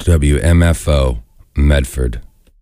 WMFO, Medford.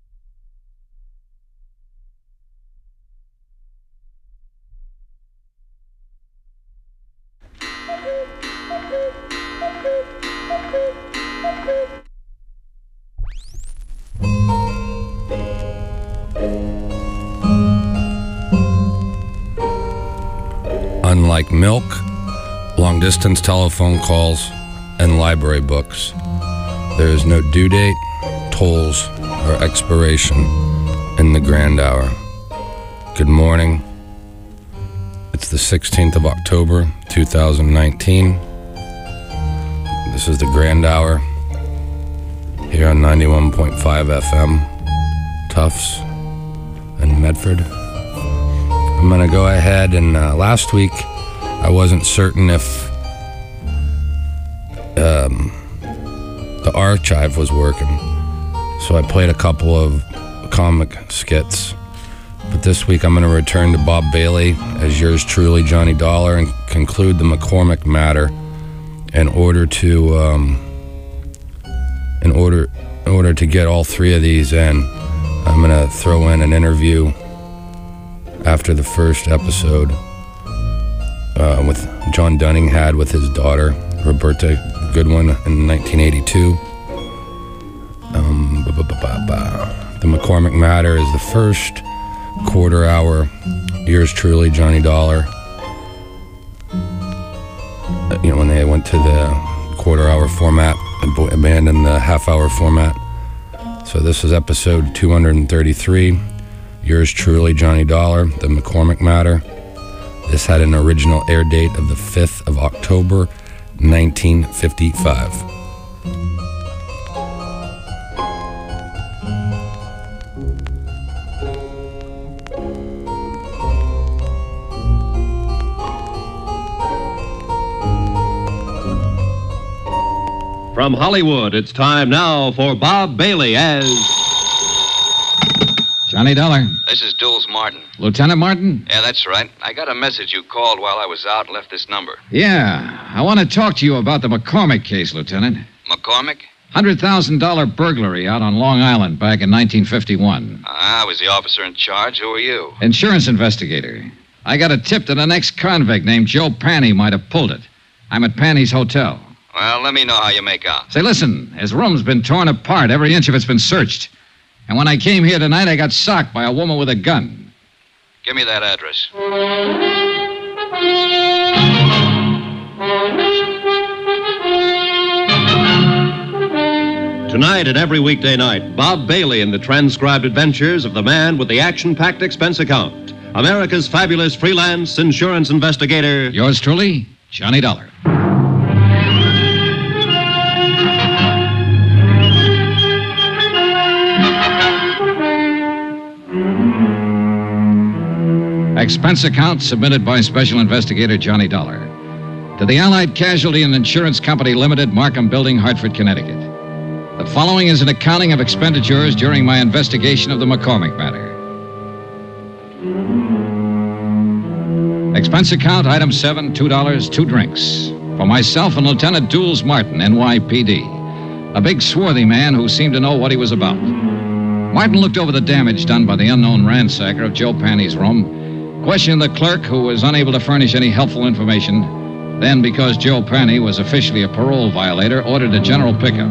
Unlike milk, long-distance telephone calls, and library books, there is no due date, tolls, or expiration in the grand hour. Good morning. It's the 16th of October, 2019. This is the grand hour here on 91.5 FM, Tufts and Medford. I'm going to go ahead and last week I wasn't certain if the archive was working, so I played a couple of comic skits. But this week I'm going to return to Bob Bailey as yours truly, Johnny Dollar, and conclude the McCormick matter in order to get all three of these in. I'm going to throw in an interview after the first episode with John Dunning had with his daughter, Roberta Goodwin, in 1982. The McCormick Matter is the first quarter hour. Yours truly, Johnny Dollar. When they went to the quarter hour format, abandoned the half hour format. So this is episode 233. Yours truly, Johnny Dollar, the McCormick Matter. This had an original air date of the 5th of October, 1955. From Hollywood, it's time now for Bob Bailey as Johnny Dollar. This is Jules Martin. Lieutenant Martin? Yeah, that's right. I got a message you called while I was out and left this number. Yeah, I want to talk to you about the McCormick case, Lieutenant. McCormick? $100,000 burglary out on Long Island back in 1951. I was the officer in charge. Who are you? Insurance investigator. I got a tip that an ex-convict named Joe Panny might have pulled it. I'm at Panny's hotel. Well, let me know how you make out. Say, listen, his room's been torn apart. Every inch of it's been searched. And when I came here tonight, I got socked by a woman with a gun. Give me that address. Tonight and every weekday night, Bob Bailey in the transcribed adventures of the man with the action-packed expense account. America's fabulous freelance insurance investigator. Yours truly, Johnny Dollar. Expense account submitted by Special Investigator Johnny Dollar to the Allied Casualty and Insurance Company Limited, Markham Building, Hartford, Connecticut. The following is an accounting of expenditures during my investigation of the McCormick matter. Expense account, item 7, $2, 2 drinks. For myself and Lieutenant Jules Martin, NYPD. A big swarthy man who seemed to know what he was about. Martin looked over the damage done by the unknown ransacker of Joe Panny's room, questioned the clerk, who was unable to furnish any helpful information. Then, because Joe Panny was officially a parole violator, ordered a general pickup.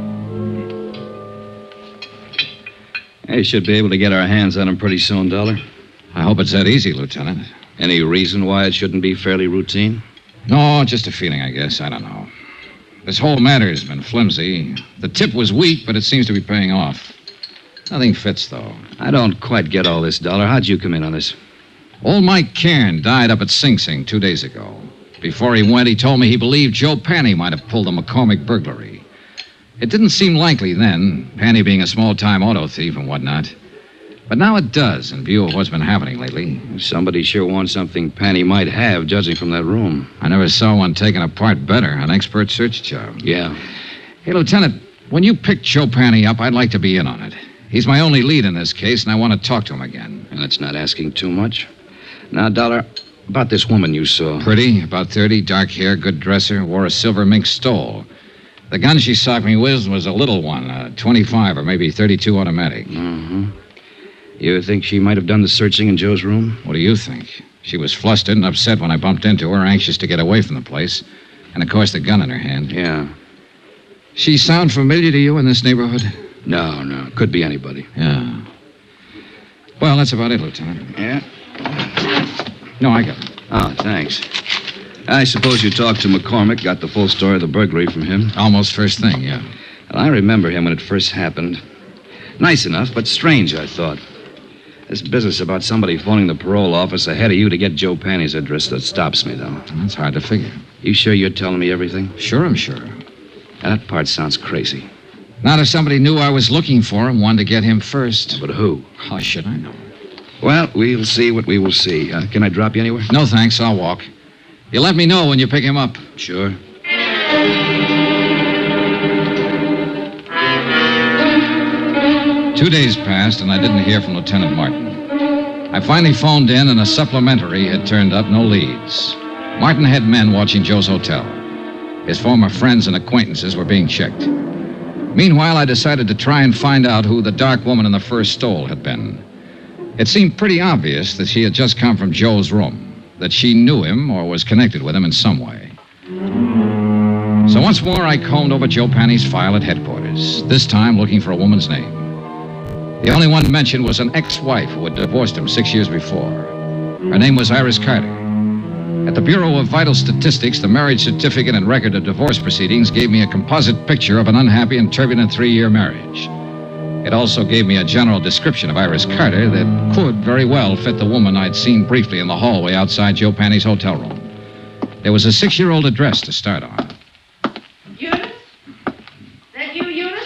We should be able to get our hands on him pretty soon, Dollar. I hope it's that easy, Lieutenant. Any reason why it shouldn't be fairly routine? No, just a feeling, I guess. I don't know. This whole matter's been flimsy. The tip was weak, but it seems to be paying off. Nothing fits, though. I don't quite get all this, Dollar. How'd you come in on this? Old Mike Cairn died up at Sing Sing 2 days ago. Before he went, he told me he believed Joe Panny might have pulled the McCormick burglary. It didn't seem likely then, Panny being a small-time auto thief and whatnot. But now it does, in view of what's been happening lately. Somebody sure wants something Panny might have, judging from that room. I never saw one taken apart better. An expert search job. Yeah. Hey, Lieutenant, when you picked Joe Panny up, I'd like to be in on it. He's my only lead in this case, and I want to talk to him again. And that's not asking too much. Now, Dollar, about this woman you saw. Pretty, about 30, dark hair, good dresser, wore a silver mink stole. The gun she socked me with was a little one, a 25 or maybe 32 automatic. Mm-hmm. You think she might have done the searching in Joe's room? What do you think? She was flustered and upset when I bumped into her, anxious to get away from the place. And, of course, the gun in her hand. Yeah. She sound familiar to you in this neighborhood? No. Could be anybody. Yeah. Well, that's about it, Lieutenant. Yeah? No, I got it. Oh, thanks. I suppose you talked to McCormick, got the full story of the burglary from him? Almost first thing, yeah. Well, I remember him when it first happened. Nice enough, but strange, I thought. This business about somebody phoning the parole office ahead of you to get Joe Panny's address, that stops me, though. That's hard to figure. You sure you're telling me everything? Sure, I'm sure. That part sounds crazy. Not if somebody knew I was looking for him, wanted to get him first. But who? How should I know? Well, we'll see what we will see. Can I drop you anywhere? No, thanks. I'll walk. You let me know when you pick him up. Sure. 2 days passed, and I didn't hear from Lieutenant Martin. I finally phoned in, and a supplementary had turned up, no leads. Martin had men watching Joe's hotel. His former friends and acquaintances were being checked. Meanwhile, I decided to try and find out who the dark woman in the first stole had been. It seemed pretty obvious that she had just come from Joe's room, that she knew him or was connected with him in some way. So once more, I combed over Joe Panny's file at headquarters, this time looking for a woman's name. The only one mentioned was an ex-wife who had divorced him 6 years before. Her name was Iris Carter. At the Bureau of Vital Statistics, the marriage certificate and record of divorce proceedings gave me a composite picture of an unhappy and turbulent 3-year marriage. It also gave me a general description of Iris Carter that could very well fit the woman I'd seen briefly in the hallway outside Joe Panny's hotel room. There was a 6-year-old address to start on. Eunice? Is that you, Eunice?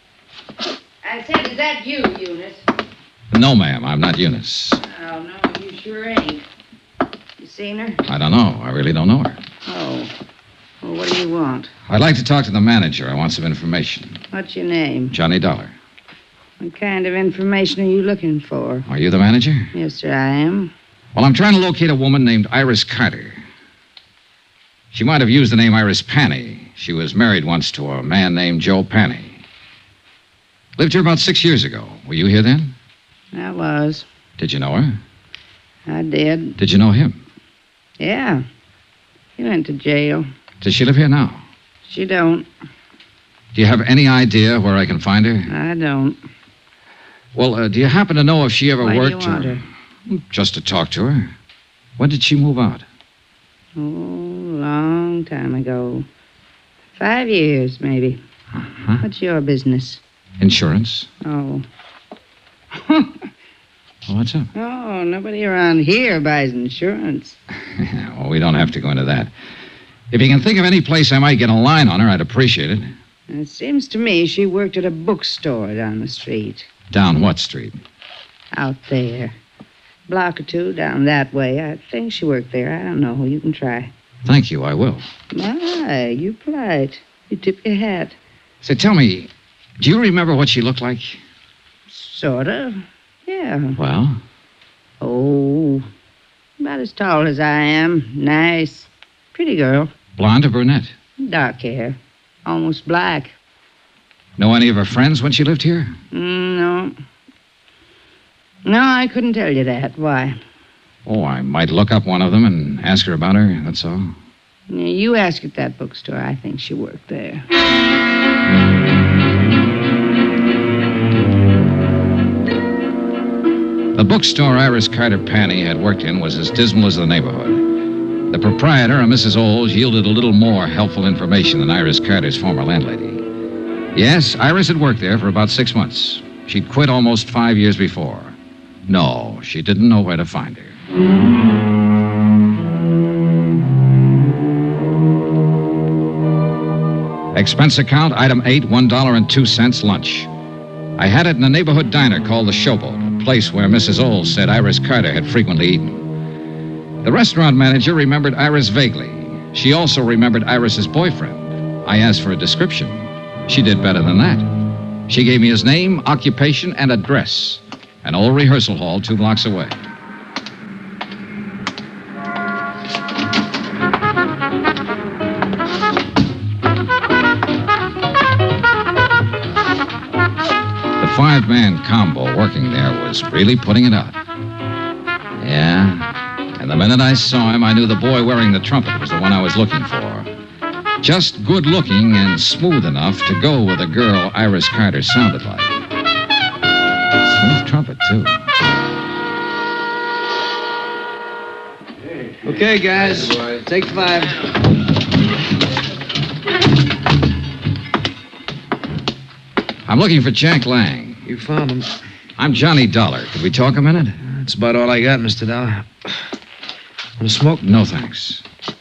I said, is that you, Eunice? No, ma'am, I'm not Eunice. Oh, no, you sure ain't. You seen her? I don't know. I really don't know her. Oh. Well, what do you want? I'd like to talk to the manager. I want some information. What's your name? Johnny Dollar. What kind of information are you looking for? Are you the manager? Yes, sir, I am. Well, I'm trying to locate a woman named Iris Carter. She might have used the name Iris Panny. She was married once to a man named Joe Panny. Lived here about 6 years ago. Were you here then? I was. Did you know her? I did. Did you know him? Yeah. He went to jail. Does she live here now? She don't. Do you have any idea where I can find her? I don't. Well, do you happen to know if she ever Why worked do you want or... her? Just to talk to her. When did she move out? Oh, long time ago. 5 years, maybe. Uh-huh. What's your business? Insurance. Oh. Well, what's up? Oh, nobody around here buys insurance. Well, we don't have to go into that. If you can think of any place I might get a line on her, I'd appreciate it. It seems to me she worked at a bookstore down the street. Down what street? Out there. Block or two down that way. I think she worked there. I don't know. You can try. Thank you, I will. My, you polite. You tip your hat. Say, tell me, do you remember what she looked like? Sort of. Yeah. Well? Oh, about as tall as I am. Nice. Pretty girl. Blonde or brunette? Dark hair. Almost black. Know any of her friends when she lived here? No. No, I couldn't tell you that. Why? Oh, I might look up one of them and ask her about her, that's all. You ask at that bookstore. I think she worked there. The bookstore Iris Carter Panny had worked in was as dismal as the neighborhood. The proprietor, a Mrs. Oles, yielded a little more helpful information than Iris Carter's former landlady. Yes, Iris had worked there for about 6 months. She'd quit almost 5 years before. No, she didn't know where to find her. Expense account, item 8, $1.02 lunch. I had it in a neighborhood diner called the Showboat, a place where Mrs. Oles said Iris Carter had frequently eaten. The restaurant manager remembered Iris vaguely. She also remembered Iris's boyfriend. I asked for a description. She did better than that. She gave me his name, occupation, and address. An old rehearsal hall 2 blocks away. 5-man combo working there was really putting it out. Yeah, and the minute I saw him, I knew the boy wearing the trumpet was the one I was looking for. Just good looking and smooth enough to go with a girl Iris Carter sounded like. Smooth trumpet, too. Okay, guys. Take 5. I'm looking for Jack Lang. You found him. I'm Johnny Dollar. Could we talk a minute? That's about all I got, Mr. Dollar. Want to smoke? No, thanks.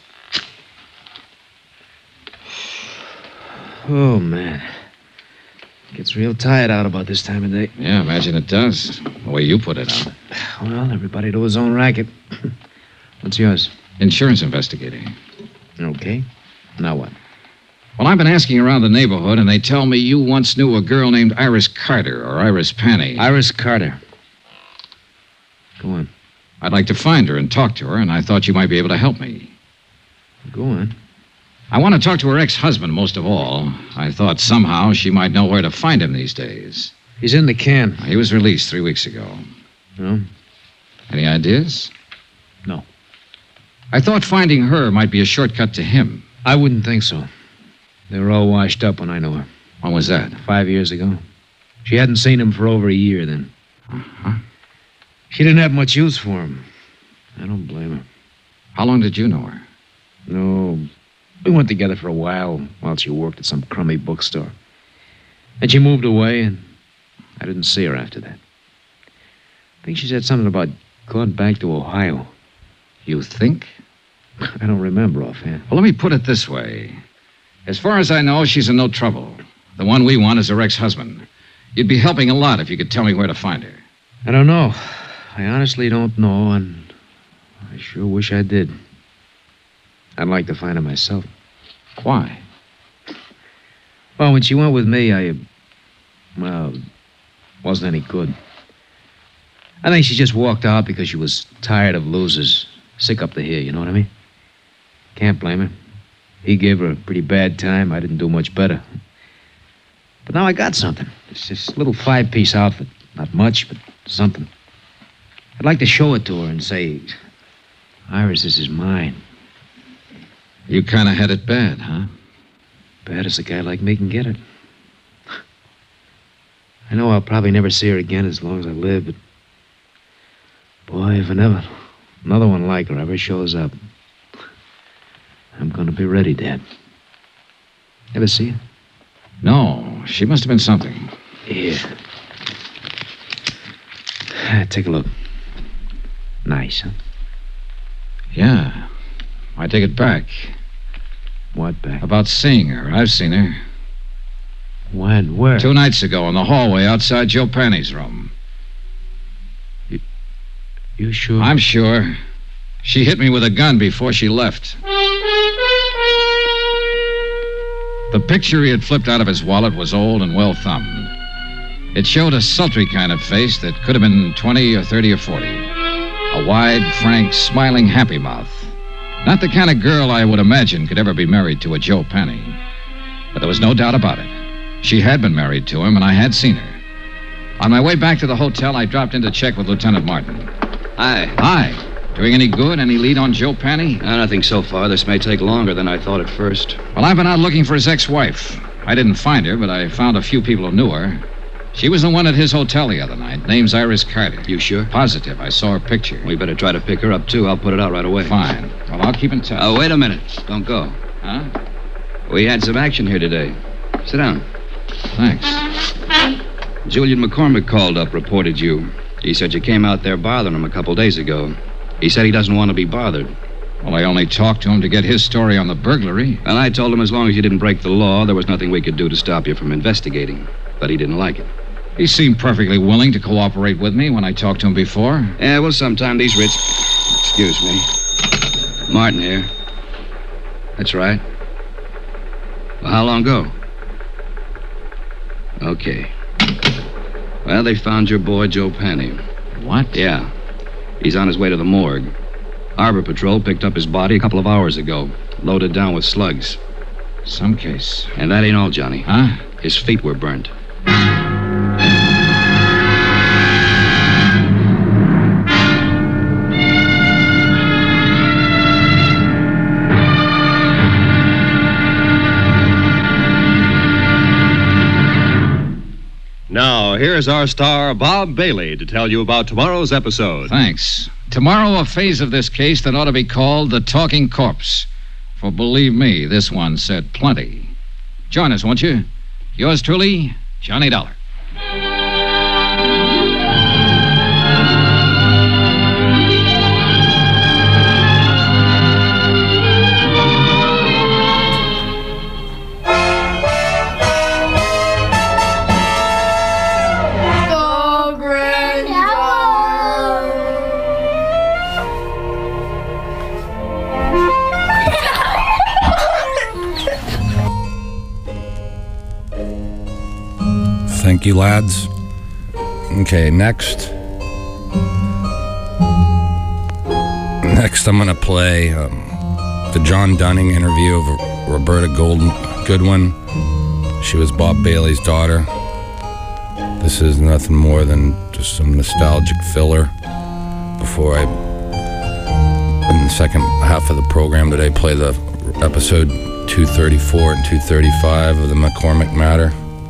Oh, man. Gets real tired out about this time of day. Yeah, imagine it does. The way you put it out. Well, everybody to his own racket. What's yours? Insurance investigating. Okay. Now what? Well, I've been asking around the neighborhood, and they tell me you once knew a girl named Iris Carter, or Iris Panny. Iris Carter. Go on. I'd like to find her and talk to her, and I thought you might be able to help me. Go on. I want to talk to her ex-husband most of all. I thought somehow she might know where to find him these days. He's in the can. He was released 3 weeks ago. No? Any ideas? No. I thought finding her might be a shortcut to him. I wouldn't think so. They were all washed up when I knew her. When was that? 5 years ago. She hadn't seen him for over a year then. Uh-huh. She didn't have much use for him. I don't blame her. How long did you know her? No, we went together for a while she worked at some crummy bookstore. And she moved away, and I didn't see her after that. I think she said something about going back to Ohio. You think? I don't remember offhand. Well, let me put it this way. As far as I know, she's in no trouble. The one we want is her ex-husband. You'd be helping a lot if you could tell me where to find her. I don't know. I honestly don't know, and I sure wish I did. I'd like to find her myself. Why? Well, when she went with me, wasn't any good. I think she just walked out because she was tired of losers. Sick up to here, you know what I mean? Can't blame her. He gave her a pretty bad time. I didn't do much better. But now I got something. It's this little 5-piece outfit. Not much, but something. I'd like to show it to her and say, Iris, this is mine. You kind of had it bad, huh? Bad as a guy like me can get it. I know I'll probably never see her again as long as I live, but boy, if another one like her ever shows up, I'm going to be ready, Dad. Ever see her? No, she must have been something. Here. Take a look. Nice, huh? Yeah. I take it back. What back? About seeing her. I've seen her. When? Where? 2 nights ago in the hallway outside Joe Panny's room. You sure? I'm sure. She hit me with a gun before she left. The picture he had flipped out of his wallet was old and well thumbed. It showed a sultry kind of face that could have been 20 or 30 or 40. A wide, frank, smiling, happy mouth. Not the kind of girl I would imagine could ever be married to a Joe Panny. But there was no doubt about it. She had been married to him, and I had seen her. On my way back to the hotel, I dropped in to check with Lieutenant Martin. Hi. Hi. Doing any good? Any lead on Joe Panny? Nothing so far. This may take longer than I thought at first. Well, I've been out looking for his ex-wife. I didn't find her, but I found a few people who knew her. She was the one at his hotel the other night. Name's Iris Carter. You sure? Positive. I saw her picture. We better try to pick her up, too. I'll put it out right away. Fine. Well, I'll keep in touch. Oh, wait a minute. Don't go. Huh? We had some action here today. Sit down. Thanks. Julian McCormick called up, reported you. He said you came out there bothering him a couple days ago. He said he doesn't want to be bothered. Well, I only talked to him to get his story on the burglary. And I told him as long as you didn't break the law, there was nothing we could do to stop you from investigating. But he didn't like it. He seemed perfectly willing to cooperate with me when I talked to him before. Yeah, well, sometime these rich... Excuse me. Martin here. That's right. Well, how long ago? Okay. Well, they found your boy, Joe Panny. What? Yeah. He's on his way to the morgue. Harbor Patrol picked up his body a couple of hours ago, loaded down with slugs. Some case. And that ain't all, Johnny. Huh? His feet were burnt. Now, here's our star, Bob Bailey, to tell you about tomorrow's episode. Thanks. Tomorrow, a phase of this case that ought to be called the Talking Corpse. For believe me, this one said plenty. Join us, won't you? Yours truly, Johnny Dollar. Thank you, lads. Okay, next I'm going to play the John Dunning interview of Roberta Goodwin. She was Bob Bailey's daughter. This is nothing more than just some nostalgic filler before I, in the second half of the program today, play the episode 234 and 235 of the McCormick Matter.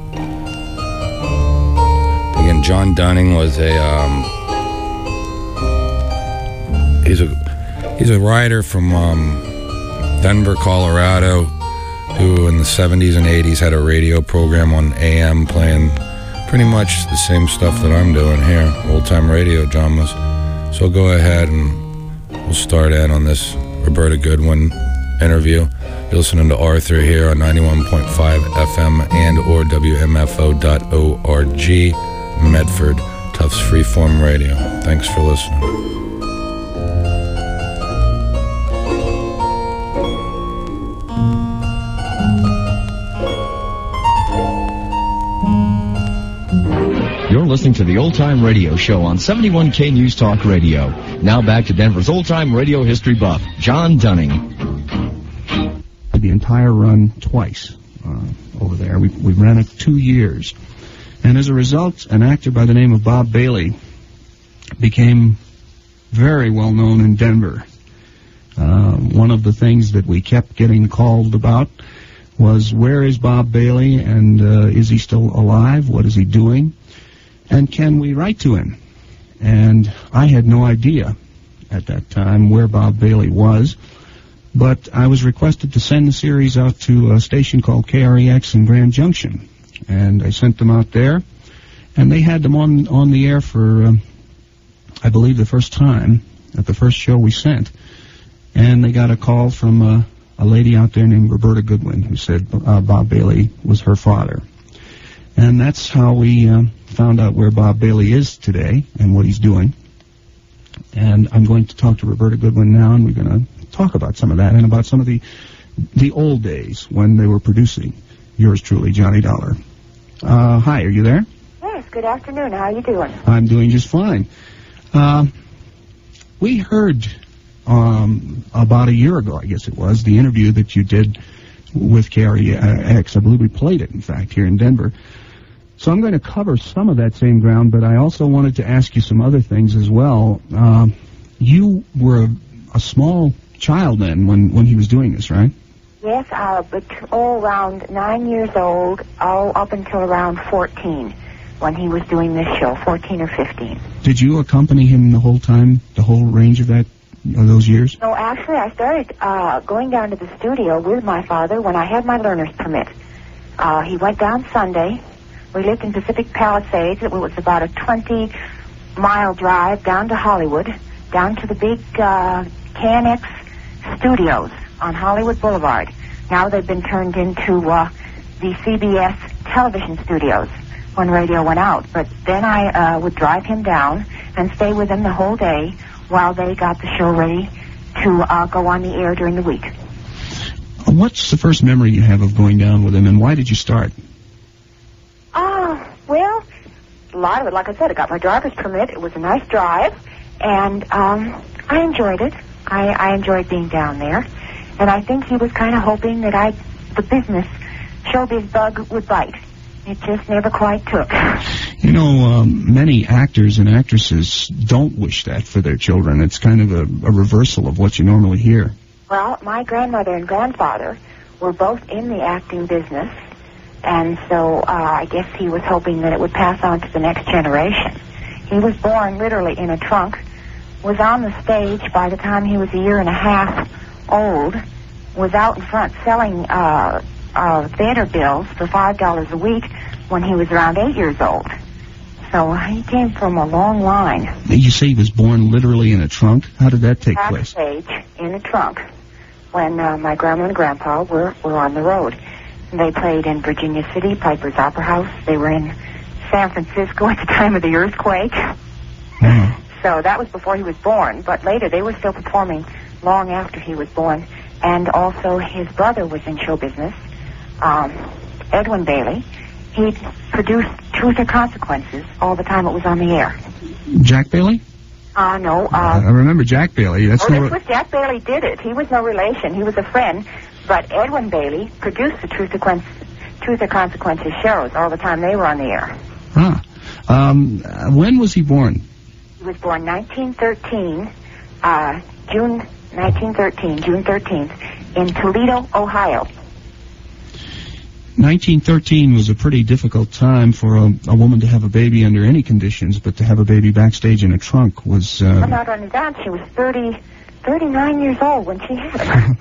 Again, John Dunning was he's a writer from Denver, Colorado, who in the 70s and 80s had a radio program on AM playing pretty much the same stuff that I'm doing here, old-time radio dramas. So go ahead and we'll start in on this Roberta Goodwin interview. You're listening to Arthur here on 91.5 FM and or WMFO.org. Medford, Tufts Freeform Radio. Thanks for listening. You're listening to the Old Time Radio Show on 71K News Talk Radio. Now back to Denver's Old Time Radio history buff, John Dunning. The entire run twice over there. We ran it 2 years. And as a result, an actor by the name of Bob Bailey became very well known in Denver. One of the things that we kept getting called about was, where is Bob Bailey, and is he still alive? What is he doing? And can we write to him? And I had no idea at that time where Bob Bailey was, but I was requested to send the series out to a station called KREX in Grand Junction. And I sent them out there, and they had them on the air for, I believe, the first time, at the first show we sent. And they got a call from a lady out there named Roberta Goodwin, who said Bob Bailey was her father. And that's how we found out where Bob Bailey is today and what he's doing. And I'm going to talk to Roberta Goodwin now, and we're going to talk about some of that and about some of the old days when they were producing yours truly, Johnny Dollar. Hi, are you there? Yes, good afternoon. How are you doing? I'm doing just fine. We heard about a year ago, I guess it was, the interview that you did with KREX. I believe we played it, in fact, here in Denver. So I'm going to cover some of that same ground, but I also wanted to ask you some other things as well. You were a small child then when he was doing this, right? Yes, but around 9 years old, up until around 14, when he was doing this show, 14 or 15. Did you accompany him the whole time, the whole range of those years? No, actually, I started going down to the studio with my father when I had my learner's permit. He went down Sunday. We lived in Pacific Palisades. It was about a 20-mile drive down to Hollywood, down to the big KNX studios on Hollywood Boulevard. Now they've been turned into the CBS television studios when radio went out. But then I would drive him down and stay with him the whole day while they got the show ready to go on the air during the week. What's the first memory you have of going down with him, and why did you start? Well, a lot of it, like I said, I got my driver's permit. It was a nice drive, and I enjoyed it. I enjoyed being down there. And I think he was kind of hoping that the business showbiz bug would bite. It just never quite took. You know, many actors and actresses don't wish that for their children. It's kind of a reversal of what you normally hear. Well, my grandmother and grandfather were both in the acting business, And so I guess he was hoping that it would pass on to the next generation. He was born literally in a trunk, was on the stage by the time he was a year and a half old, was out in front selling theater bills for $5 a week when he was around 8 years old. So he came from a long line. You say he was born literally in a trunk? How did that take place? Backstage in a trunk when my grandma and grandpa were on the road. They played in Virginia City, Piper's Opera House. They were in San Francisco at the time of the earthquake. Oh. So that was before he was born. But later they were still performing long after he was born. And also his brother was in show business, Edwin Bailey. He produced Truth or Consequences all the time it was on the air. Jack Bailey? No. I remember Jack Bailey. This was Jack Bailey did it. He was no relation. He was a friend. But Edwin Bailey produced the Truth or Consequences shows all the time they were on the air. Huh. When was he born? He was born 1913, June 13th, in Toledo, Ohio. 1913 was a pretty difficult time for a woman to have a baby under any conditions, but to have a baby backstage in a trunk was... Not only that, she was 39 years old when she had it.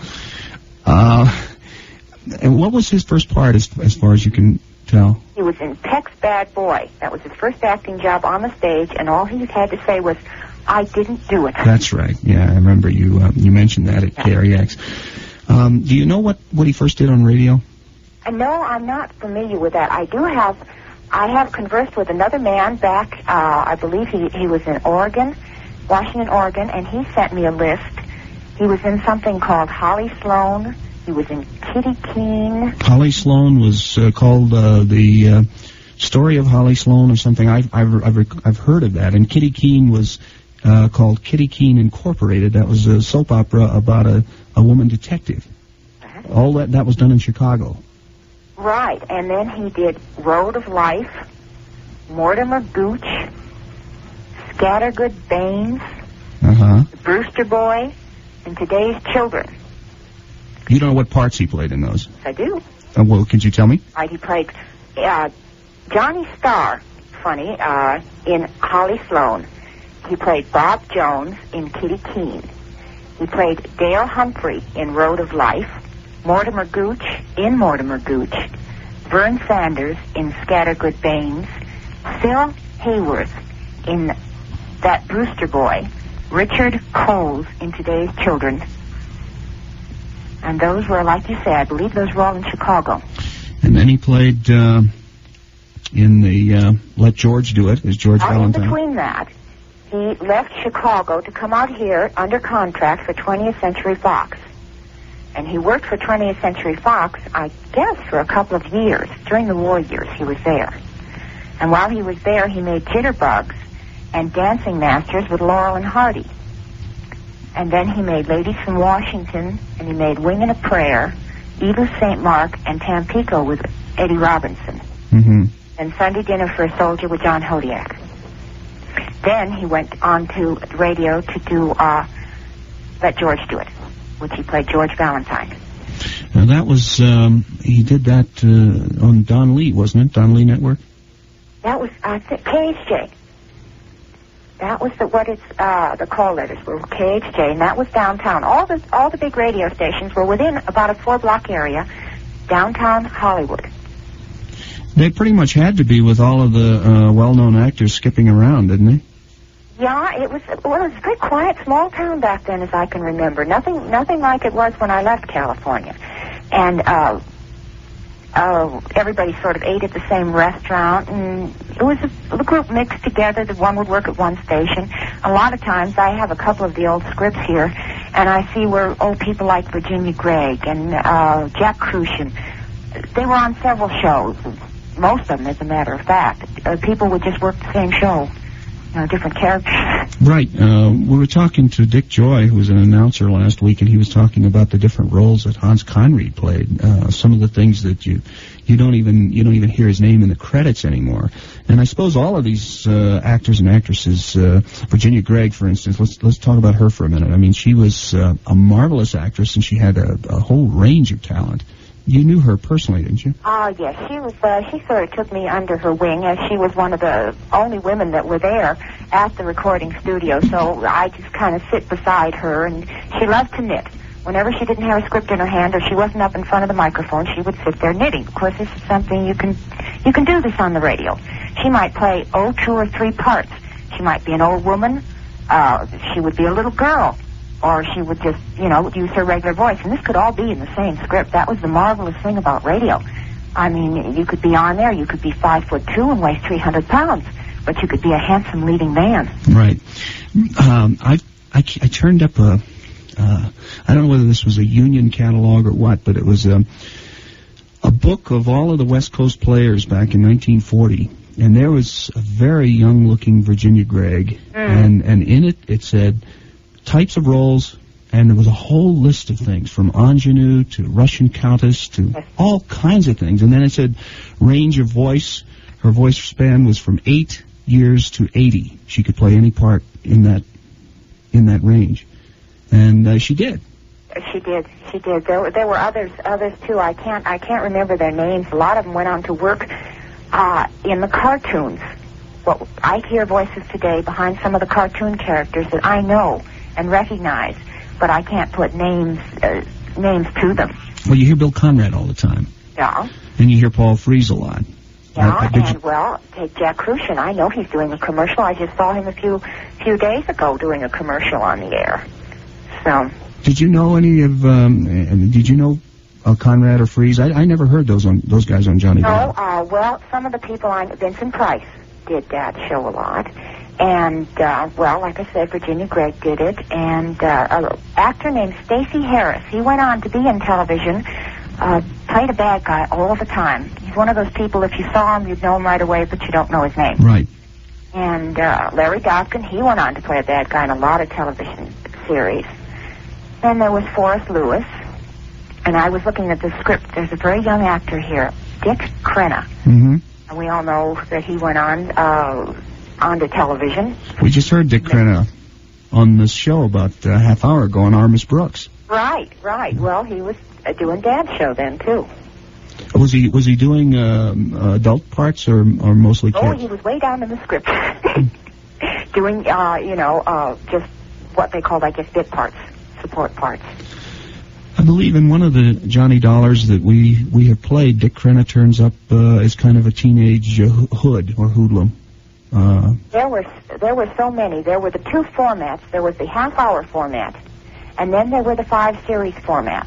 And what was his first part, as far as you can tell? He was in Peck's Bad Boy. That was his first acting job on the stage, and all he had to say was, "I didn't do it." That's right. Yeah, I remember you mentioned that at KREX. Do you know what he first did on radio? No, I'm not familiar with that. I have conversed with another man back, I believe he was in Oregon, Washington, Oregon, and he sent me a list. He was in something called Holly Sloan. He was in Kitty Keene. Holly Sloan was called the Story of Holly Sloan or something. I've heard of that. And Kitty Keene was called Kitty Keene Incorporated. That was a soap opera about a woman detective. All that was done in Chicago. Right, and then he did Road of Life, Mortimer Gooch, Scattergood Baines, The Brewster Boy, and Today's Children. You don't know what parts he played in those? I do. Well, could you tell me? He played Johnny Starr, funny, in Holly Sloan. He played Bob Jones in Kitty Keene. He played Dale Humphrey in Road of Life, Mortimer Gooch in Mortimer Gooch, Vern Sanders in Scattergood Baines, Phil Hayworth in That Brewster Boy, Richard Coles in Today's Children. And those were, like you say, I believe those were all in Chicago. And then he played in the Let George Do It as George Valentine. In between that, he left Chicago to come out here under contract for 20th Century Fox. And he worked for 20th Century Fox, I guess, for a couple of years. During the war years, he was there. And while he was there, he made Jitterbugs and Dancing Masters with Laurel and Hardy. And then he made Ladies from Washington, and he made Wing and a Prayer, Eva St. Mark, and Tampico with Eddie Robinson. Mm-hmm. And Sunday Dinner for a Soldier with John Hodiak. Then he went on to radio to do Let George Do It, which he played George Valentine. Now that was, he did that on Don Lee, wasn't it? Don Lee Network? That was, I think, KHJ. That was the call letters were KHJ, and that was downtown. All the big radio stations were within about a 4-block area, downtown Hollywood. They pretty much had to be with all of the well-known actors skipping around, didn't they? Yeah, it was a very quiet, small town back then, as I can remember. Nothing like it was when I left California. And everybody sort of ate at the same restaurant, and it was a group mixed together. The one would work at one station. A lot of times, I have a couple of the old scripts here, and I see where people like Virginia Gregg and Jack Crucian, they were on several shows. Most of them, as a matter of fact. People would just work the same show. Different characters. Right. We were talking to Dick Joy, who was an announcer last week, and he was talking about the different roles that Hans Conried played. Some of the things that you don't even hear his name in the credits anymore. And I suppose all of these actors and actresses, Virginia Gregg, for instance, let's talk about her for a minute. I mean, she was a marvelous actress, and she had a whole range of talent. You knew her personally, didn't you? Yes. She was. She sort of took me under her wing, as she was one of the only women that were there at the recording studio. So I just kind of sit beside her, and she loved to knit. Whenever she didn't have a script in her hand or she wasn't up in front of the microphone, she would sit there knitting. Of course, this is something you can do this on the radio. She might play 2 or 3 parts. She might be an old woman. She would be a little girl. Or she would just, use her regular voice. And this could all be in the same script. That was the marvelous thing about radio. I mean, you could be on there. You could be 5'2" and weigh 300 pounds. But you could be a handsome leading man. Right. I turned up I don't know whether this was a union catalog or what, but it was a book of all of the West Coast players back in 1940. And there was a very young-looking Virginia Gregg. And in it said types of roles, and there was a whole list of things, from ingenue to Russian countess to all kinds of things. And then it said range of voice. Her voice span was from 8 years to 80. She could play any part in that range. And she did. She did. There were others too. I can't remember their names. A lot of them went on to work in the cartoons. Well, I hear voices today behind some of the cartoon characters that I know and recognize, but I can't put names to them. Well, you hear Bill Conrad all the time. Yeah. And you hear Paul Frees a lot. Yeah, take Jack Kruschen. I know he's doing a commercial. I just saw him a few days ago doing a commercial on the air. So. Did you know any of? Did you know Conrad or Frees? I never heard those guys on Johnny Dollar. No. Well, some of the people Vincent Price did that show a lot. And, like I said, Virginia Gregg did it. And an actor named Stacey Harris, he went on to be in television, played a bad guy all the time. He's one of those people, if you saw him, you'd know him right away, but you don't know his name. Right. And Larry Dobkin, he went on to play a bad guy in a lot of television series. Then there was Forrest Lewis. And I was looking at the script. There's a very young actor here, Dick Crenna. Mm-hmm. And we all know that he went onto television. We just heard Dick Crenna on this show about a half hour ago on Armis Brooks. Right. Well, he was doing Dad's show then, too. Was he doing adult parts or mostly kids? Oh, he was way down in the script. Doing, just what they called, I guess, bit parts, support parts. I believe in one of the Johnny Dollars that we have played, Dick Crenna turns up as kind of a teenage hood or hoodlum. There were so many. There were the 2 formats. There was the half-hour format, and then there were the 5 series formats.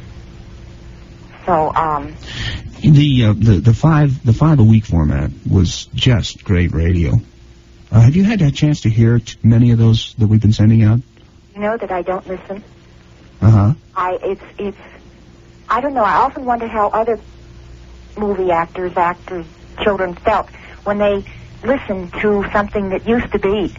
So, the 5 a week format was just great radio. Have you had a chance to hear many of those that we've been sending out? You know that I don't listen. Uh-huh. I don't know. I often wonder how other movie actors, children felt when they listened to something that used to be.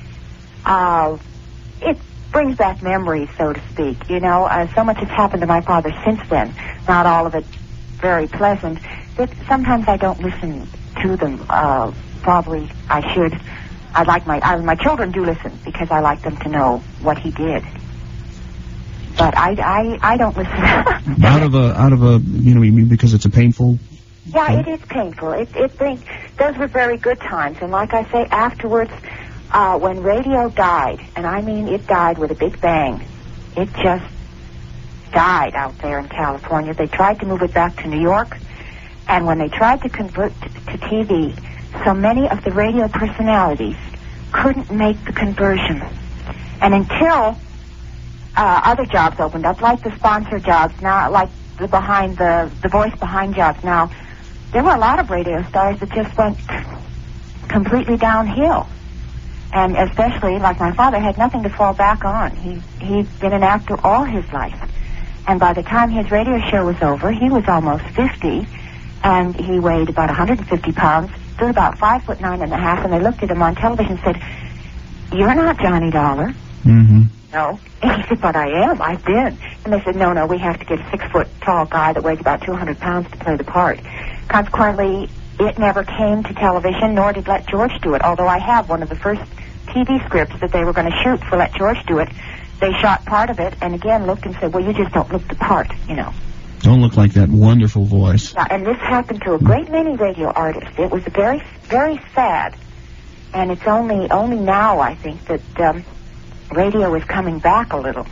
It brings back memories, so to speak. So much has happened to my father since then. Not all of it very pleasant. That sometimes I don't listen to them. Probably I should. My children do listen because I like them to know what he did. But I don't listen. out of a because it's a painful. Yeah, it is painful. Those were very good times, and like I say, afterwards, when radio died, and I mean it died with a big bang. It just died out there in California. They tried to move it back to New York, and when they tried to convert to TV, so many of the radio personalities couldn't make the conversion, and until other jobs opened up, like the sponsor jobs now, like the voice behind jobs now, there were a lot of radio stars that just went completely downhill. And especially, like my father, had nothing to fall back on. He'd been an actor all his life. And by the time his radio show was over, he was almost 50, and he weighed about 150 pounds, stood about 5'9.5", and they looked at him on television and said, "You're not Johnny Dollar." Mm-hmm. No. And he said, "But I am. I've been." And they said, no, we have to get a 6-foot-tall guy that weighs about 200 pounds to play the part. Consequently, it never came to television, nor did Let George do it, although I have one of the first TV scripts that they were going to shoot for Let George do it. They shot part of it, and again looked and said, "Well, you just don't look the part, Don't look like that wonderful voice. Yeah, and this happened to a great many radio artists. It was very, very sad. And it's only now, I think, that radio is coming back a little.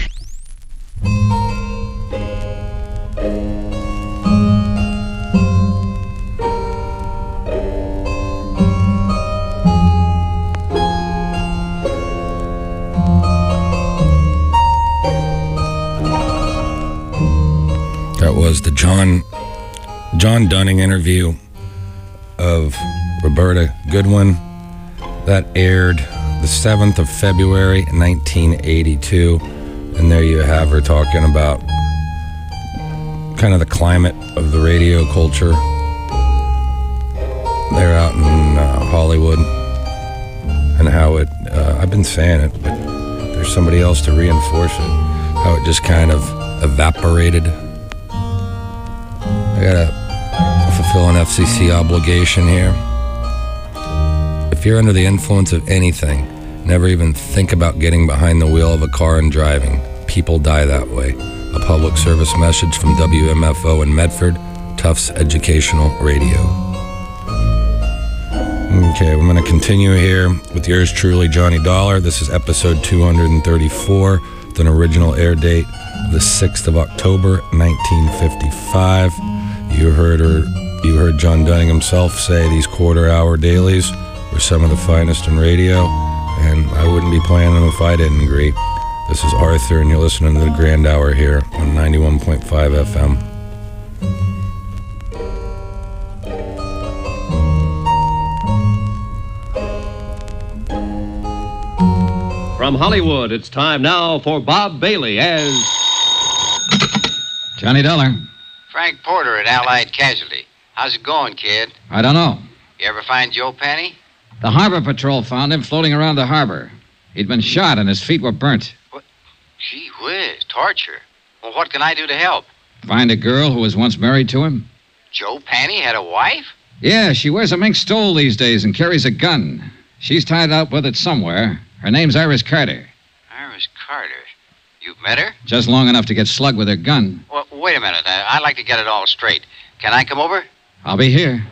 That was the John Dunning interview of Roberta Goodwin. That aired the 7th of February, 1982. And there you have her talking about kind of the climate of the radio culture there out in Hollywood and how it, I've been saying it, but there's somebody else to reinforce it, how it just kind of evaporated. I gotta fulfill an FCC obligation here. If you're under the influence of anything, never even think about getting behind the wheel of a car and driving. People die that way. A public service message from WMFO in Medford, Tufts Educational Radio. Okay, I'm going to continue here with yours truly, Johnny Dollar. This is episode 234, with an original air date of the 6th of October, 1955. You heard John Dunning himself say these quarter-hour dailies were some of the finest in radio, and I wouldn't be playing them if I didn't agree. This is Arthur, and you're listening to the Grand Hour here on 91.5 FM. From Hollywood, it's time now for Bob Bailey as Johnny Dollar. Frank Porter at Allied Casualty. How's it going, kid? I don't know. You ever find Joe Penny? The Harbor Patrol found him floating around the harbor. He'd been shot and his feet were burnt. What? Gee whiz, torture. Well, what can I do to help? Find a girl who was once married to him. Joe Penny had a wife? Yeah, she wears a mink stole these days and carries a gun. She's tied up with it somewhere. Her name's Iris Carter. Iris Carter. You've met her? Just long enough to get slugged with her gun. Well, wait a minute. I'd like to get it all straight. Can I come over? I'll be here.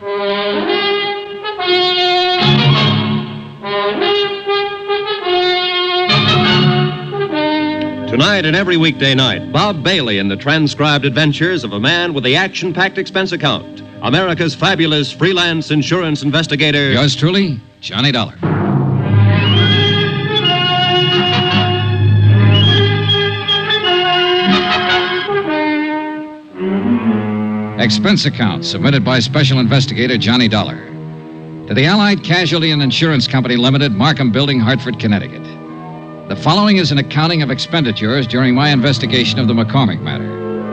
Tonight and every weekday night, Bob Bailey in the transcribed adventures of a man with the action-packed expense account. America's fabulous freelance insurance investigator. Yours truly, Johnny Dollar. Expense account submitted by Special Investigator Johnny Dollar to the Allied Casualty and Insurance Company Limited, Markham Building, Hartford, Connecticut. The following is an accounting of expenditures during my investigation of the McCormick matter.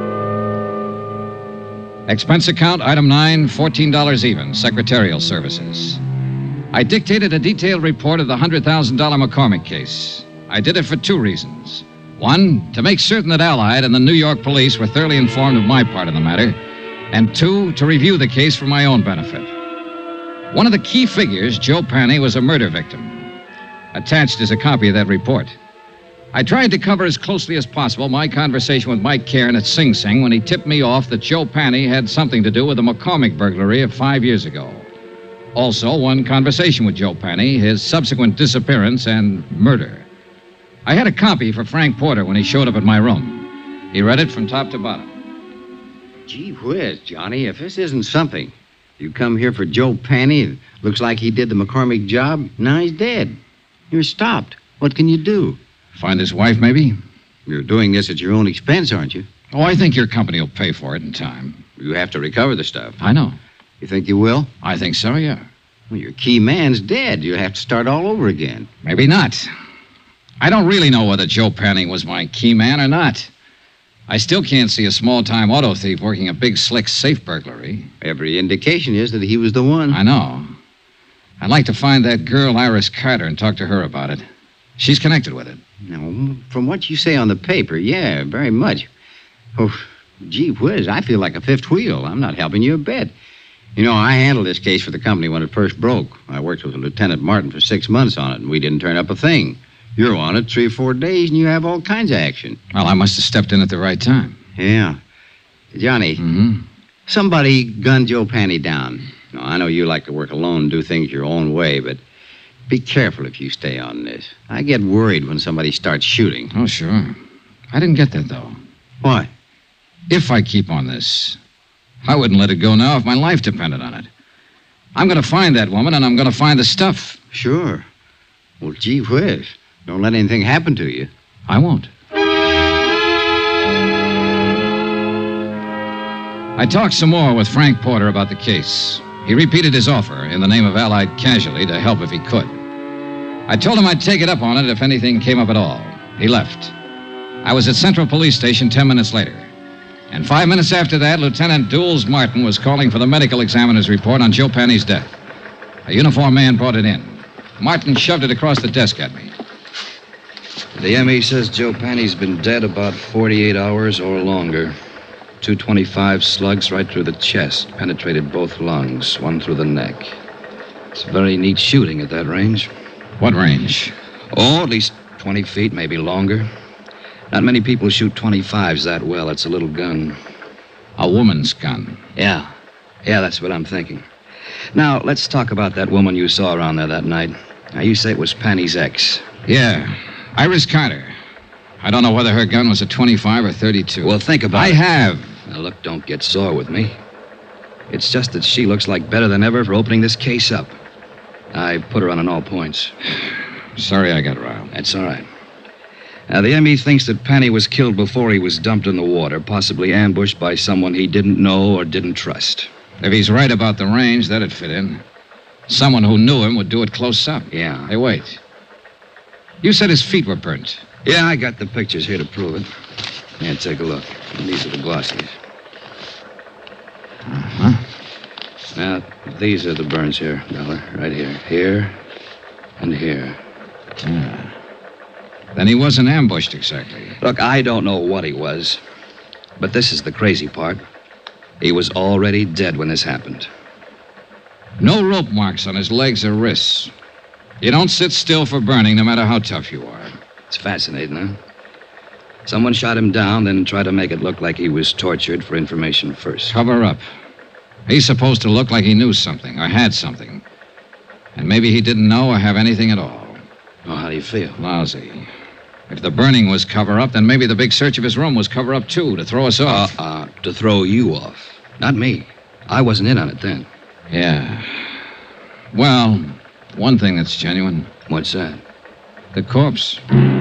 Expense account, item 9, $14 even, secretarial services. I dictated a detailed report of the $100,000 McCormick case. I did it for two reasons. One, to make certain that Allied and the New York police were thoroughly informed of my part of the matter. And two, to review the case for my own benefit. One of the key figures, Joe Penny, was a murder victim. Attached is a copy of that report. I tried to cover as closely as possible my conversation with Mike Cairn at Sing Sing when he tipped me off that Joe Penny had something to do with the McCormick burglary of 5 years ago. Also, one conversation with Joe Penny, his subsequent disappearance, and murder. I had a copy for Frank Porter when he showed up at my room. He read it from top to bottom. Gee whiz, Johnny, if this isn't something. You come here for Joe Penny. It looks like he did the McCormick job. Now he's dead. You're stopped. What can you do? Find his wife, maybe? You're doing this at your own expense, aren't you? Oh, I think your company will pay for it in time. You have to recover the stuff. I know. You think you will? I think so, yeah. Well, your key man's dead. You'll have to start all over again. Maybe not. I don't really know whether Joe Penny was my key man or not. I still can't see a small-time auto thief working a big, slick safe burglary. Every indication is that he was the one. I know. I'd like to find that girl, Iris Carter, and talk to her about it. She's connected with it. No, from what you say on the paper, yeah, very much. Oh, gee whiz, I feel like a fifth wheel. I'm not helping you a bit. You know, I handled this case for the company when it first broke. I worked with Lieutenant Martin for 6 months on it, and we didn't turn up a thing. You're on it 3 or 4 days, and you have all kinds of action. Well, I must have stepped in at the right time. Yeah. Johnny, somebody gunned Joe Panny down. Now, I know you like to work alone and do things your own way, but be careful if you stay on this. I get worried when somebody starts shooting. Oh, sure. I didn't get that, though. What? If I keep on this, I wouldn't let it go now if my life depended on it. I'm going to find that woman, and I'm going to find the stuff. Sure. Well, gee whiz. Don't let anything happen to you. I won't. I talked some more with Frank Porter about the case. He repeated his offer in the name of Allied Casualty to help if he could. I told him I'd take it up on it if anything came up at all. He left. I was at Central Police Station 10 minutes later. And 5 minutes after that, Lieutenant Dools Martin was calling for the medical examiner's report on Joe Panny's death. A uniformed man brought it in. Martin shoved it across the desk at me. The ME says Joe Panny's been dead about 48 hours or longer. 225 slugs right through the chest, penetrated both lungs, one through the neck. It's very neat shooting at that range. What range? Oh, at least 20 feet, maybe longer. Not many people shoot 25s that well. It's a little gun. A woman's gun? Yeah. Yeah, that's what I'm thinking. Now, let's talk about that woman you saw around there that night. Now, you say it was Panny's ex. Yeah. Iris Carter. I don't know whether her gun was a 25 or 32. Well, think about it. I have. Now, look, don't get sore with me. It's just that she looks like better than ever for opening this case up. I put her on all points. Sorry I got riled. That's all right. Now, the ME thinks that Panny was killed before he was dumped in the water, possibly ambushed by someone he didn't know or didn't trust. If he's right about the range, that'd fit in. Someone who knew him would do it close up. Yeah. Hey, wait. You said his feet were burnt. Yeah, I got the pictures here to prove it. Yeah, take a look. These are the glossies. Uh-huh. Now, these are the burns here, Dollar. Right here. Here and here. Yeah. Then he wasn't ambushed exactly. Look, I don't know what he was. But this is the crazy part. He was already dead when this happened. No rope marks on his legs or wrists. You don't sit still for burning, no matter how tough you are. It's fascinating, huh? Someone shot him down, then tried to make it look like he was tortured for information first. Cover up. He's supposed to look like he knew something or had something. And maybe he didn't know or have anything at all. Oh, how do you feel? Lousy. If the burning was cover up, then maybe the big search of his room was cover up, too, to throw us off. To throw you off. Not me. I wasn't in on it then. Yeah. Well, one thing that's genuine. What's that? The corpse.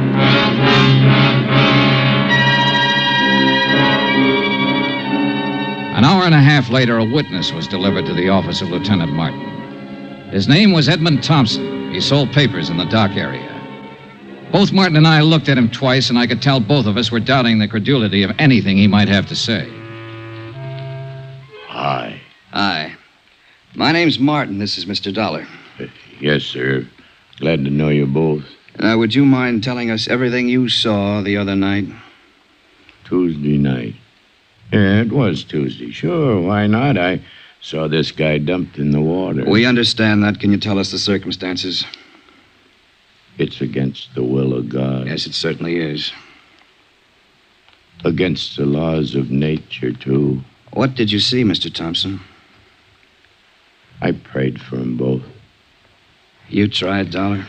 An hour and a half later, a witness was delivered to the office of Lieutenant Martin. His name was Edmund Thompson. He sold papers in the dock area. Both Martin and I looked at him twice, and I could tell both of us were doubting the credulity of anything he might have to say. Hi. Hi. My name's Martin. This is Mr. Dollar. Yes, sir. Glad to know you both. Would you mind telling us everything you saw the other night? Tuesday night. Yeah, it was Tuesday. Sure, why not? I saw this guy dumped in the water. We understand that. Can you tell us the circumstances? It's against the will of God. Yes, it certainly is. Against the laws of nature, too. What did you see, Mr. Thompson? I prayed for them both. You tried, Dollar?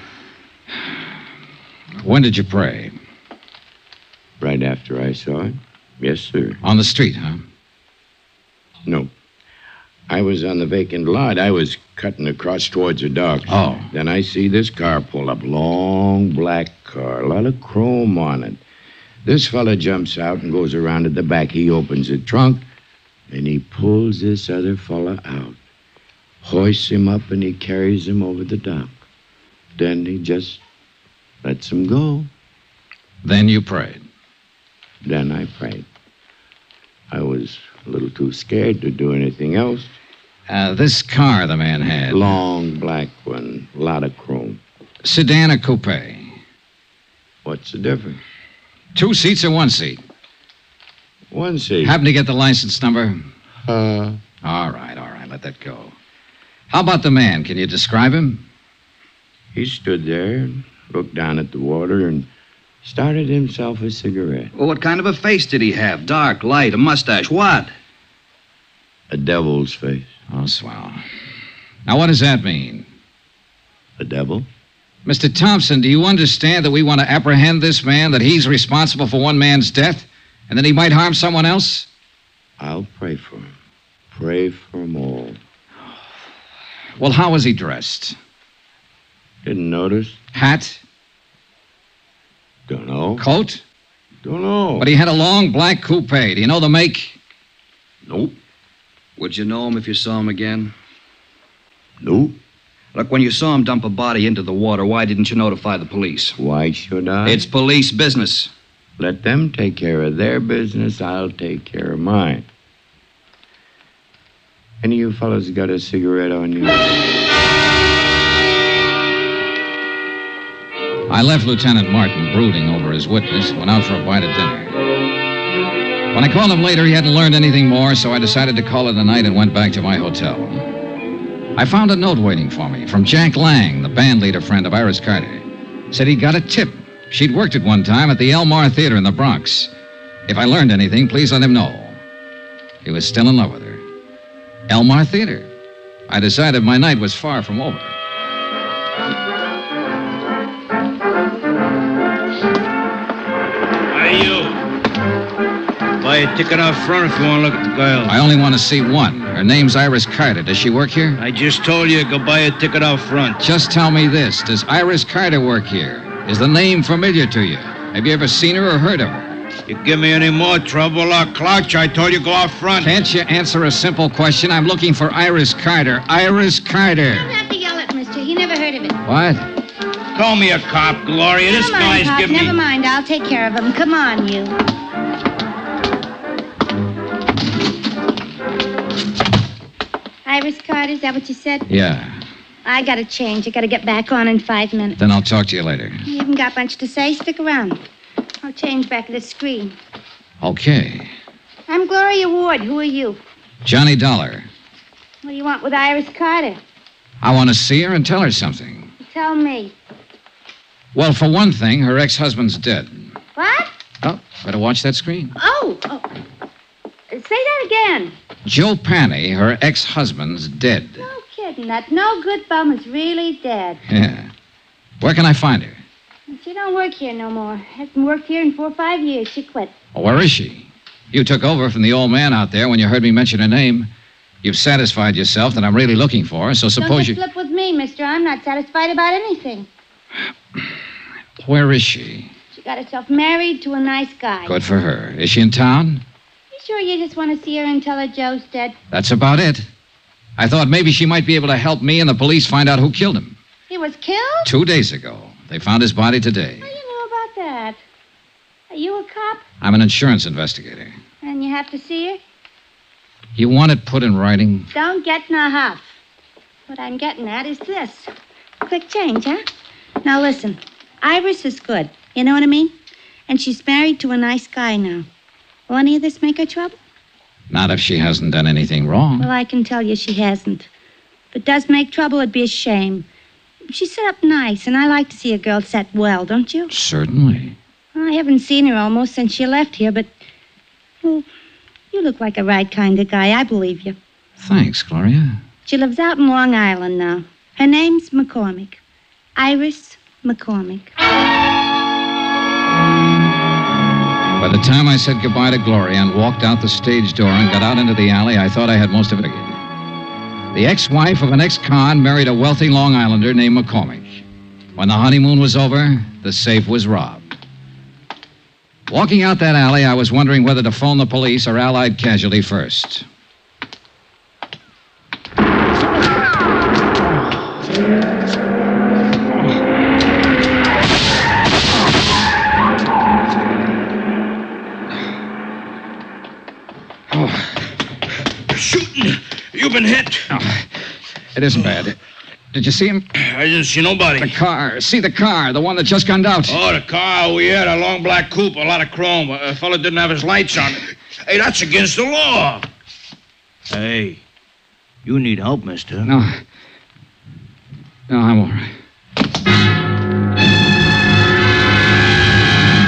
When did you pray? Right after I saw it. Yes, sir. On the street, huh? No. I was on the vacant lot. I was cutting across towards the dock. Oh. Then I see this car pull up. Long black car. A lot of chrome on it. This fella jumps out and goes around to the back. He opens the trunk, and he pulls this other fella out. Hoists him up, and he carries him over the dock. Then he just lets him go. Then you prayed. Then I prayed. I was a little too scared to do anything else. This car the man had. Long black one. A lot of chrome. Sedan or coupe? What's the difference? 2 seats or 1 seat? 1 seat. Happen to get the license number? All right. Let that go. How about the man? Can you describe him? He stood there and looked down at the water and Started himself a cigarette. Well, what kind of a face did he have? Dark, light, a mustache, what? A devil's face. Oh, swell. Now, what does that mean? A devil? Mr. Thompson, do you understand that we want to apprehend this man, that he's responsible for one man's death, and that he might harm someone else? I'll pray for him. Pray for them all. Well, how was he dressed? Didn't notice. Hat? Don't know. Coat? Don't know. But he had a long black coupe. Do you know the make? Nope. Would you know him if you saw him again? Nope. Look, when you saw him dump a body into the water, why didn't you notify the police? Why should I? It's police business. Let them take care of their business. I'll take care of mine. Any of you fellas got a cigarette on you? I left Lieutenant Martin brooding over his witness and went out for a bite of dinner. When I called him later, he hadn't learned anything more, so I decided to call it a night and went back to my hotel. I found a note waiting for me from Jack Lang, the band leader friend of Iris Carter. Said he'd got a tip. She'd worked at one time at the Elmar Theater in the Bronx. If I learned anything, please let him know. He was still in love with her. Elmar Theater. I decided my night was far from over. Hey, you. Buy a ticket out front if you want to look at the girl. I only want to see one. Her name's Iris Carter. Does she work here? I just told you, go buy a ticket out front. Just tell me this. Does Iris Carter work here? Is the name familiar to you? Have you ever seen her or heard of her? You give me any more trouble, I'll clutch. I told you, go out front. Can't you answer a simple question? I'm looking for Iris Carter. Iris Carter. You don't have to yell at mister. He never heard of it. What? Call me a cop, Gloria. This Never mind, guy's Pop. giving me... Never mind. I'll take care of him. Come on, you. Iris Carter, is that what you said? Yeah. I gotta change. I gotta get back on in 5 minutes. Then I'll talk to you later. You haven't got much to say. Stick around. I'll change back at the screen. Okay. I'm Gloria Ward. Who are you? Johnny Dollar. What do you want with Iris Carter? I want to see her and tell her something. Tell me. Well, for one thing, her ex-husband's dead. What? Oh, better watch that screen. Oh. Say that again. Joe Panny, her ex-husband's dead. No kidding. That no good bum is really dead. Yeah. Where can I find her? She don't work here no more. Hasn't worked here in 4 or 5 years. She quit. Well, where is she? You took over from the old man out there when you heard me mention her name. You've satisfied yourself that I'm really looking for her, so suppose Don't get flip with me, mister. I'm not satisfied about anything. Where is she? She got herself married to a nice guy. Good for her. Is she in town? You sure you just want to see her and tell her Joe's dead? That's about it. I thought maybe she might be able to help me and the police find out who killed him. He was killed? 2 days ago. They found his body today. How do you know about that? Are you a cop? I'm an insurance investigator. And you have to see her? You want it put in writing? Don't get in a huff. What I'm getting at is this. Quick change, huh? Now listen. Iris is good. You know what I mean? And she's married to a nice guy now. Will any of this make her trouble? Not if she hasn't done anything wrong. Well, I can tell you she hasn't. If it does make trouble, it'd be a shame. She's set up nice, and I like to see a girl set well, don't you? Certainly. Well, I haven't seen her almost since she left here, but... Well, you look like a right kind of guy. I believe you. Thanks, Gloria. She lives out in Long Island now. Her name's McCormick. Iris McCormick. By the time I said goodbye to Gloria and walked out the stage door and got out into the alley, I thought I had most of it figured. The ex-wife of an ex-con married a wealthy Long Islander named McCormick. When the honeymoon was over, the safe was robbed. Walking out that alley, I was wondering whether to phone the police or Allied Casualty first. Shooting! You've been hit. Oh, it isn't bad. Did you see him? I didn't see nobody. The car. See the car, the one that just gunned out. Oh, the car. We had a long black coupe, a lot of chrome. A fella didn't have his lights on. Hey, that's against the law. Hey, you need help, mister. No, I'm all right.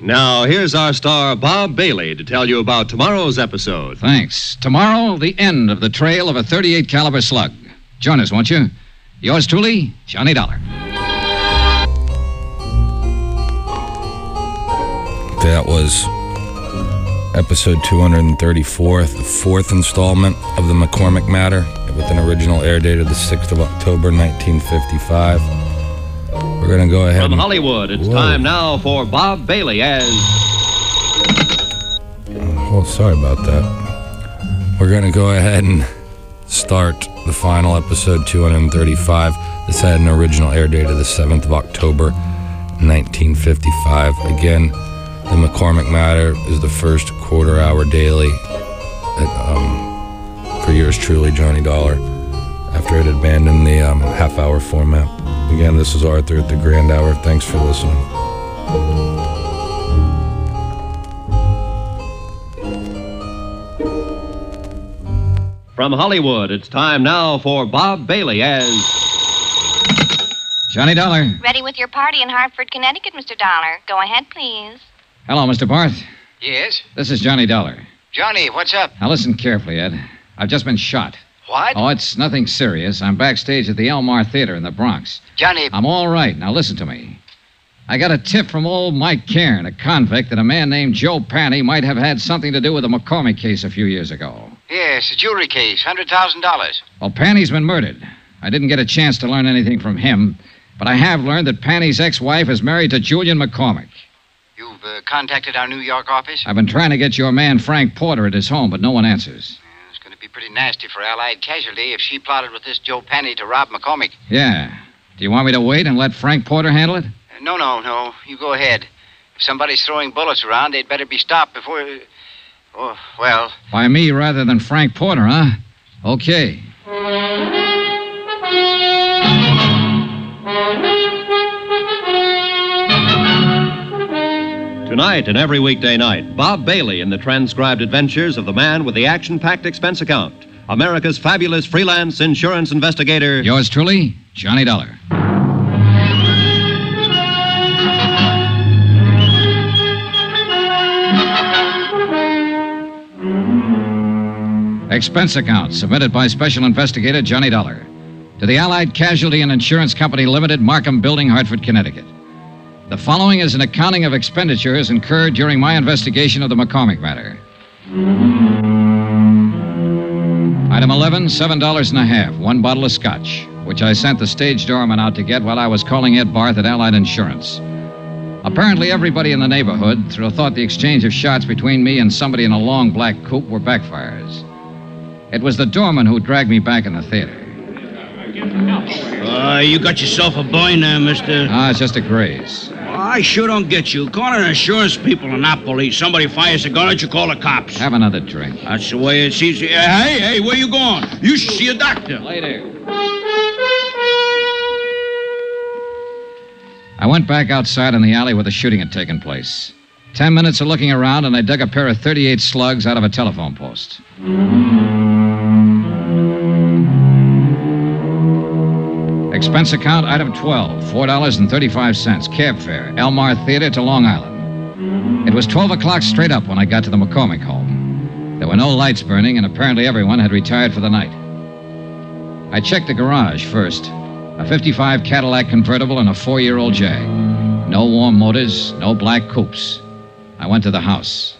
Now, here's our star, Bob Bailey, to tell you about tomorrow's episode. Thanks. Tomorrow, the end of the trail of a .38 caliber slug. Join us, won't you? Yours truly, Johnny Dollar. That was episode 234, the fourth installment of the McCormick Matter, with an original air date of the 6th of October, 1955. We're going to go ahead From Hollywood, it's time now for Bob Bailey as... Oh, sorry about that. We're going to go ahead and start the final episode 235. This had an original air date of the 7th of October, 1955. Again, the McCormick Matter is the first quarter-hour daily for yours truly, Johnny Dollar, after it had abandoned the half-hour format. Again, this is Arthur at the Grand Hour. Thanks for listening. From Hollywood, it's time now for Bob Bailey as... Johnny Dollar. Ready with your party in Hartford, Connecticut, Mr. Dollar. Go ahead, please. Hello, Mr. Barth. Yes? This is Johnny Dollar. Johnny, what's up? Now listen carefully, Ed. I've just been shot. What? Oh, it's nothing serious. I'm backstage at the Elmar Theater in the Bronx. Johnny... I'm all right. Now listen to me. I got a tip from old Mike Cairn, a convict, that a man named Joe Panny might have had something to do with the McCormick case a few years ago. Yes, a jewelry case, $100,000. Well, Panny's been murdered. I didn't get a chance to learn anything from him, but I have learned that Panny's ex-wife is married to Julian McCormick. You've contacted our New York office? I've been trying to get your man Frank Porter at his home, but no one answers. It's going to be pretty nasty for Allied Casualty if she plotted with this Joe Panny to rob McCormick. Yeah. Do you want me to wait and let Frank Porter handle it? No. You go ahead. If somebody's throwing bullets around, they'd better be stopped before... Oh, well... By me rather than Frank Porter, huh? Okay. Tonight and every weekday night, Bob Bailey in the transcribed adventures of the man with the action-packed expense account, America's fabulous freelance insurance investigator... Yours truly, Johnny Dollar. Expense account submitted by Special Investigator Johnny Dollar to the Allied Casualty and Insurance Company Limited, Markham Building, Hartford, Connecticut. The following is an accounting of expenditures incurred during my investigation of the McCormick matter. Item 11, $7.50, one bottle of scotch, which I sent the stage doorman out to get while I was calling Ed Barth at Allied Insurance. Apparently, everybody in the neighborhood thought the exchange of shots between me and somebody in a long black coupe were backfires. It was the doorman who dragged me back in the theater. You got yourself a boy now, mister. It's just a graze. I sure don't get you. Calling insurance people and not police. Somebody fires a gun at you, call the cops. Have another drink. That's the way it's easy. Hey, where you going? You should see a doctor. Later. I went back outside in the alley where the shooting had taken place. 10 minutes of looking around, and I dug a pair of .38 slugs out of a telephone post. Expense account, item 12, $4.35, cab fare, Elmar Theater to Long Island. It was 12 o'clock straight up when I got to the McCormick home. There were no lights burning, and apparently everyone had retired for the night. I checked the garage first. A 55 Cadillac convertible and a 4-year-old Jag. No warm motors, no black coupes. I went to the house.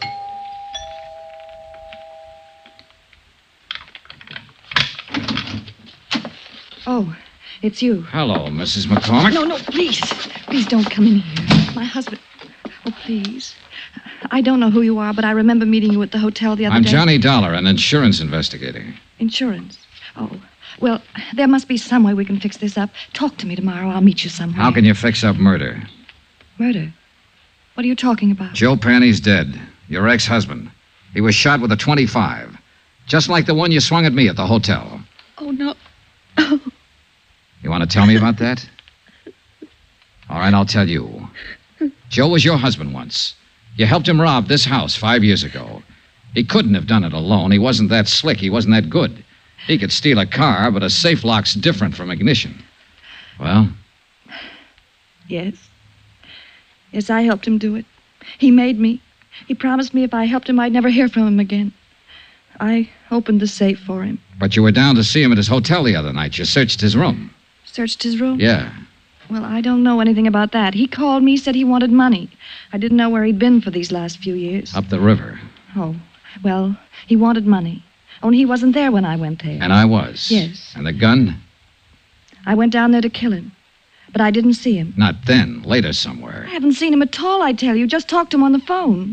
Oh, it's you. Hello, Mrs. McCormick. No, please. Please don't come in here. My husband... Oh, please. I don't know who you are, but I remember meeting you at the hotel the other day. I'm Johnny Dollar, an insurance investigator. Insurance? Oh, well, there must be some way we can fix this up. Talk to me tomorrow. I'll meet you somewhere. How can you fix up murder? Murder? What are you talking about? Joe Panny's dead. Your ex-husband. He was shot with a .25. Just like the one you swung at me at the hotel. Oh, no. You want to tell me about that? All right, I'll tell you. Joe was your husband once. You helped him rob this house 5 years ago. He couldn't have done it alone. He wasn't that slick. He wasn't that good. He could steal a car, but a safe lock's different from ignition. Well? Yes. Yes, I helped him do it. He made me. He promised me if I helped him, I'd never hear from him again. I opened the safe for him. But you were down to see him at his hotel the other night. You searched his room. Searched his room? Yeah. Well, I don't know anything about that. He called me, said he wanted money. I didn't know where he'd been for these last few years. Up the river. Oh, well, he wanted money. Only he wasn't there when I went there. And I was. Yes. And the gun? I went down there to kill him. But I didn't see him. Not then. Later somewhere. I haven't seen him at all, I tell you. Just talked to him on the phone.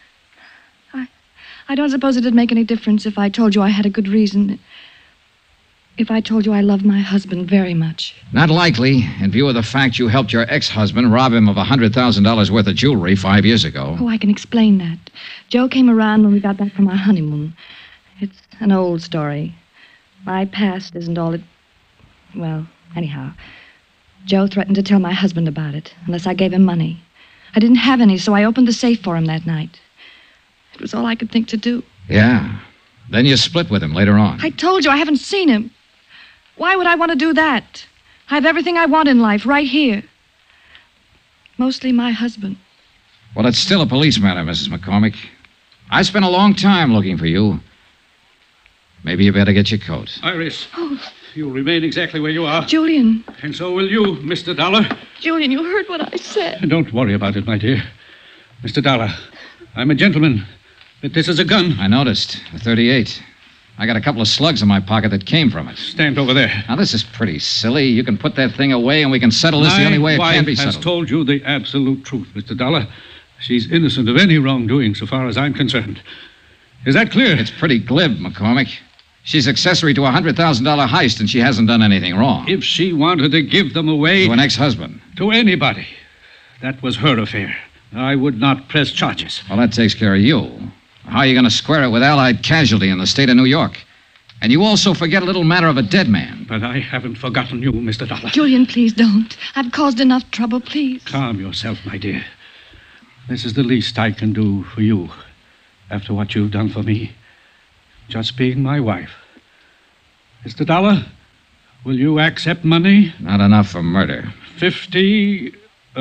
I don't suppose it'd make any difference if I told you I had a good reason. If I told you I love my husband very much. Not likely, in view of the fact you helped your ex-husband rob him of $100,000 worth of jewelry 5 years ago. Oh, I can explain that. Joe came around when we got back from our honeymoon. It's an old story. My past isn't all it... Well, anyhow, Joe threatened to tell my husband about it, unless I gave him money. I didn't have any, so I opened the safe for him that night. It was all I could think to do. Yeah. Then you split with him later on. I told you I haven't seen him. Why would I want to do that? I have everything I want in life right here. Mostly my husband. Well, it's still a police matter, Mrs. McCormick. I spent a long time looking for you. Maybe you better get your coat. Iris, you'll remain exactly where you are. Julian. And so will you, Mr. Dollar. Julian, you heard what I said. Don't worry about it, my dear. Mr. Dollar, I'm a gentleman, but this is a gun. I noticed. A .38. I got a couple of slugs in my pocket that came from it. Stand over there. Now, this is pretty silly. You can put that thing away and we can settle this the only way it can be My wife has settled. told you the absolute truth, Mr. Dollar. She's innocent of any wrongdoing so far as I'm concerned. Is that clear? It's pretty glib, McCormick. She's accessory to a $100,000 heist and she hasn't done anything wrong. If she wanted to give them away... To an ex-husband. To anybody. That was her affair. I would not press charges. Well, that takes care of you. How are you going to square it with Allied Casualty in the state of New York? And you also forget a little matter of a dead man. But I haven't forgotten you, Mr. Dollar. Julian, please don't. I've caused enough trouble, please. Calm yourself, my dear. This is the least I can do for you after what you've done for me. Just being my wife. Mr. Dollar, will you accept money? Not enough for murder. 50,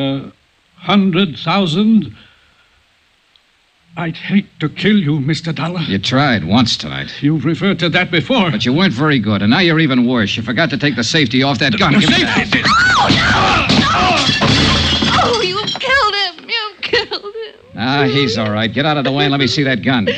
100,000. I'd hate to kill you, Mr. Dollar. You tried once tonight. You've referred to that before. But you weren't very good, and now you're even worse. You forgot to take the safety off that gun. The Give me safety? that. Oh, you killed him. You killed him. Ah, he's all right. Get out of the way and let me see that gun.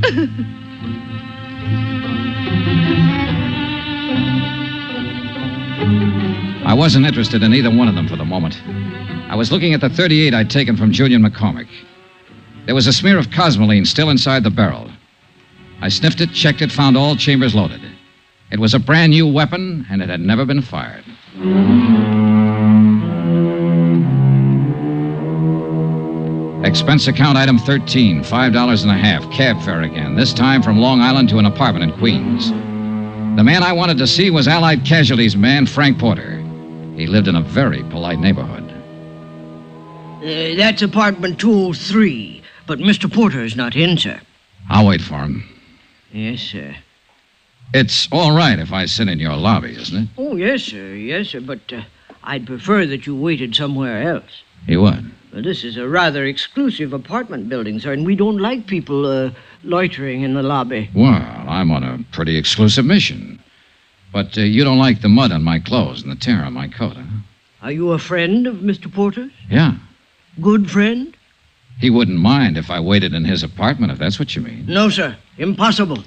I wasn't interested in either one of them for the moment. I was looking at the .38 I'd taken from Julian McCormick. There was a smear of cosmoline still inside the barrel. I sniffed it, checked it, found all chambers loaded. It was a brand new weapon, and it had never been fired. Expense account item 13, $5.50, cab fare again, this time from Long Island to an apartment in Queens. The man I wanted to see was Allied Casualty's man, Frank Porter. He lived in a very polite neighborhood. That's apartment 203, but Mr. Porter's not in, sir. I'll wait for him. Yes, sir. It's all right if I sit in your lobby, isn't it? Oh, yes, sir, but I'd prefer that you waited somewhere else. You would? Well, this is a rather exclusive apartment building, sir, and we don't like people loitering in the lobby. Well, I'm on a pretty exclusive mission. But you don't like the mud on my clothes and the tear on my coat, huh? Are you a friend of Mr. Porter's? Yeah. Good friend? He wouldn't mind if I waited in his apartment, if that's what you mean. No, sir. Impossible.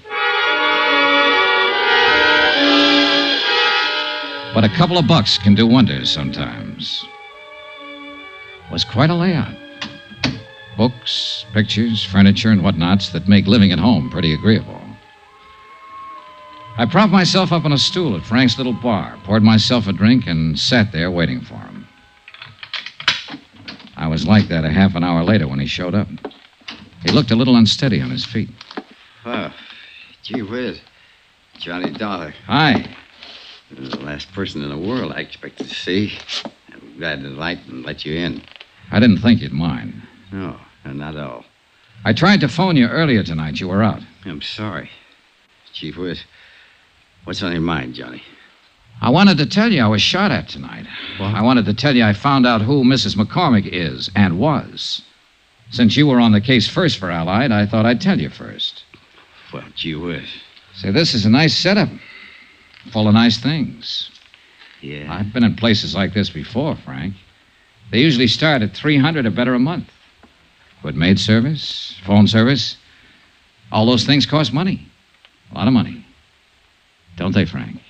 But a couple of bucks can do wonders sometimes. It was quite a layout. Books, pictures, furniture, and whatnots that make living at home pretty agreeable. I propped myself up on a stool at Frank's little bar, poured myself a drink, and sat there waiting for him. I was like that a half an hour later when he showed up. He looked a little unsteady on his feet. Oh, gee whiz. Johnny Dollar. Hi. You're the last person in the world I expected to see. I'm glad to light and let you in. I didn't think you'd mind. No, not at all. I tried to phone you earlier tonight. You were out. I'm sorry. Chief Whiz, what's on your mind, Johnny? I wanted to tell you I was shot at tonight. What? I wanted to tell you I found out who Mrs. McCormick is and was. Since you were on the case first for Allied, I thought I'd tell you first. Well, gee whiz. Say, this is a nice setup. Full of nice things. Yeah. I've been in places like this before, Frank. They usually start at $300 or better a month. With maid service, phone service. All those things cost money. A lot of money. Don't they, Frank?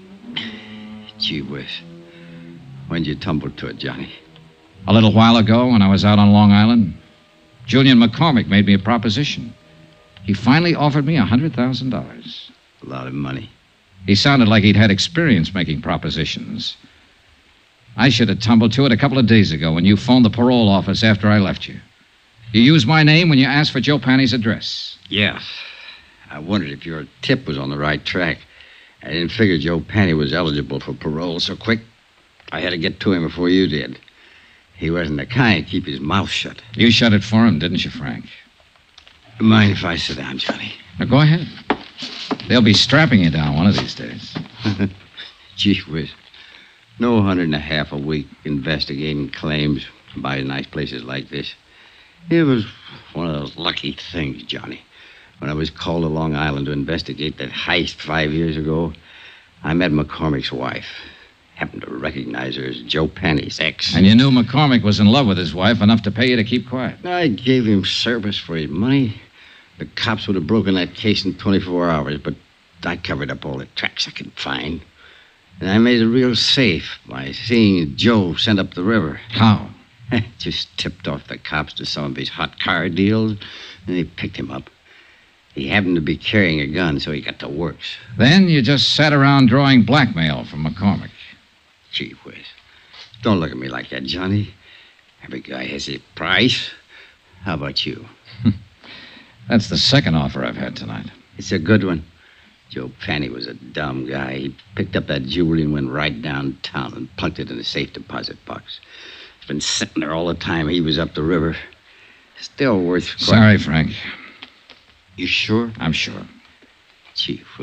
Gee whiz. When'd you tumble to it, Johnny? A little while ago, when I was out on Long Island, Julian McCormick made me a proposition. He finally offered me $100,000. A lot of money. He sounded like he'd had experience making propositions. I should have tumbled to it a couple of days ago when you phoned the parole office after I left you. You used my name when you asked for Joe Panny's address. Yeah. I wondered if your tip was on the right track. I didn't figure Joe Panny was eligible for parole so quick. I had to get to him before you did. He wasn't the kind to keep his mouth shut. You shut it for him, didn't you, Frank? Mind if I sit down, Johnny? Now, go ahead. They'll be strapping you down one of these days. Gee whiz. No $150 a week investigating claims by nice places like this. It was one of those lucky things, Johnny. When I was called to Long Island to investigate that heist 5 years ago, I met McCormick's wife. Happened to recognize her as Joe Panny's ex. And you knew McCormick was in love with his wife enough to pay you to keep quiet. I gave him service for his money. The cops would have broken that case in 24 hours, but I covered up all the tracks I could find. And I made it real safe by seeing Joe sent up the river. How? Just tipped off the cops to some of his hot car deals, and they picked him up. He happened to be carrying a gun, so he got to works. Then you just sat around drawing blackmail from McCormick. Gee whiz. Don't look at me like that, Johnny. Every guy has his price. How about you? That's the second offer I've had tonight. It's a good one. Joe Panny was a dumb guy. He picked up that jewelry and went right downtown and plunked it in a safe deposit box. It's been sitting there all the time he was up the river. Still worth... Sorry, Frank. You sure? I'm sure. Chief Whiz.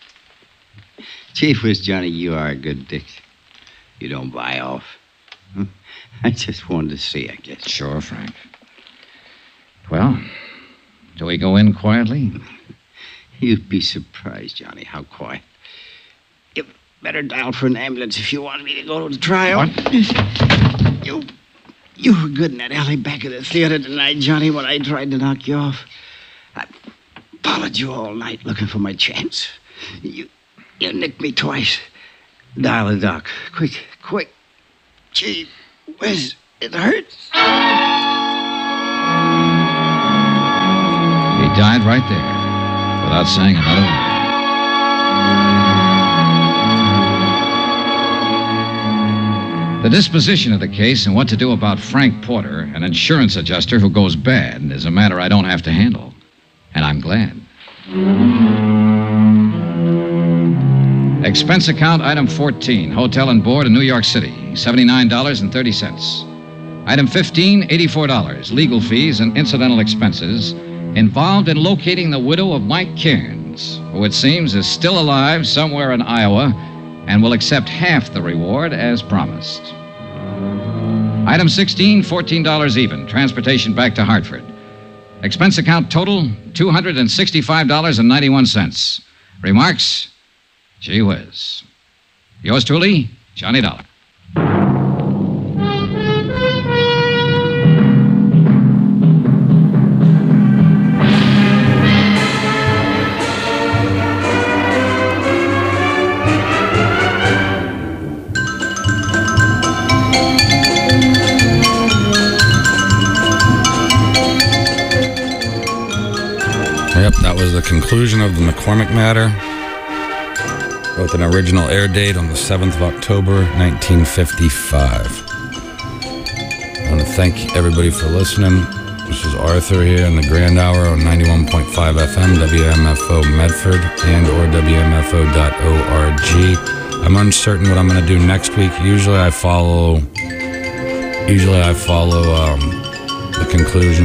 Chief Whiz, Johnny, you are a good dick. You don't buy off. I just wanted to see, I guess. Sure, Frank. Well, do we go in quietly? You'd be surprised, Johnny, how quiet. You better dial for an ambulance if you want me to go to the trial. What? You were good in that alley back of the theater tonight, Johnny, when I tried to knock you off. I followed you all night looking for my chance. You nicked me twice. Dial the doc. Quick. Gee whiz, it hurts. He died right there, without saying another word. The disposition of the case and what to do about Frank Porter, an insurance adjuster who goes bad, is a matter I don't have to handle. And I'm glad. Expense account item 14, hotel and board in New York City, $79.30. Item 15, $84, legal fees and incidental expenses involved in locating the widow of Mike Cairns, who it seems is still alive somewhere in Iowa and will accept half the reward as promised. Item 16, $14 even, transportation back to Hartford. Expense account total, $265.91. Remarks? Gee whiz. Yours truly, Johnny Dollar. Yep, that was the conclusion of the McCormick matter, with an original air date on the 7th of October, 1955. I want to thank everybody for listening. This is Arthur here in the Grand Hour on 91.5 FM, WMFO Medford, and or WMFO.org. I'm uncertain what I'm going to do next week. Usually I follow the conclusion